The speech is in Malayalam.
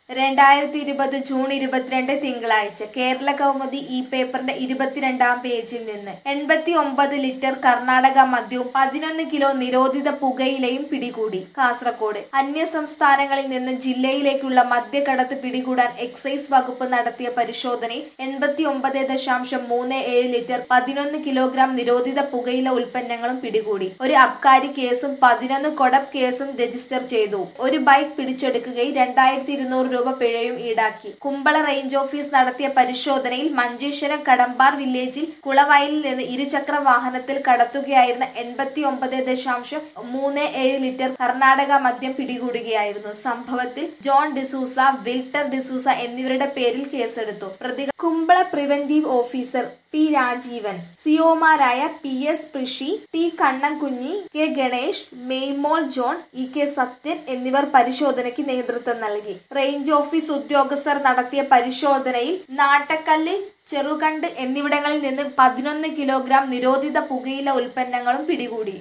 2020 ജൂൺ 22 തിങ്കളാഴ്ച കേരള കൗമുദി ഈ പേപ്പറിന്റെ 22-ാം പേജിൽ നിന്ന് 89 ലിറ്റർ കർണാടക മദ്യവും 11 കിലോ നിരോധിത പുകയിലയും പിടികൂടി. കാസർകോട് അന്യസംസ്ഥാനങ്ങളിൽ നിന്ന് ജില്ലയിലേക്കുള്ള മദ്യക്കടത്ത് പിടികൂടാൻ എക്സൈസ് വകുപ്പ് നടത്തിയ പരിശോധനയിൽ 89.37 ലിറ്റർ 11 കിലോഗ്രാം നിരോധിത പുകയില ഉൽപ്പന്നങ്ങളും പിടികൂടി. ഒരു അബ്കാരി കേസും 11 കൊടബ് കേസും രജിസ്റ്റർ ചെയ്തു. ഒരു ബൈക്ക് പിടിച്ചെടുക്കുകയും 2200 രൂപ പിഴയും ഈടാക്കി. കുമ്പള റേഞ്ച് ഓഫീസ് നടത്തിയ പരിശോധനയിൽ മഞ്ചേശ്വരം കടമ്പാർ വില്ലേജിൽ കുളവയലിൽ നിന്ന് ഇരുചക്ര വാഹനത്തിൽ കടത്തുകയായിരുന്ന 89.37 ലിറ്റർ കർണാടക മദ്യം പിടികൂടുകയായിരുന്നു. സംഭവത്തിൽ ജോൺ ഡിസൂസ, വിൽട്ടർ ഡിസൂസ എന്നിവരുടെ പേരിൽ കേസെടുത്തു. പ്രതികൾ Kumbla preventive officer P Rajeevan, സിഒമാരായ P S Prishi, T Kannankunhi, K Ganesh, Maymol John, E K Sathyan എന്നിവർ പരിശോധനയ്ക്ക് നേതൃത്വം നൽകി. റേഞ്ച് ഓഫീസ് ഉദ്യോഗസ്ഥർ നടത്തിയ പരിശോധനയിൽ നാട്ടക്കല്ല്, ചെറുകണ്ട് എന്നിവിടങ്ങളിൽ നിന്ന് 11 കിലോഗ്രാം നിരോധിത പുകയില ഉൽപ്പന്നങ്ങളും പിടികൂടി.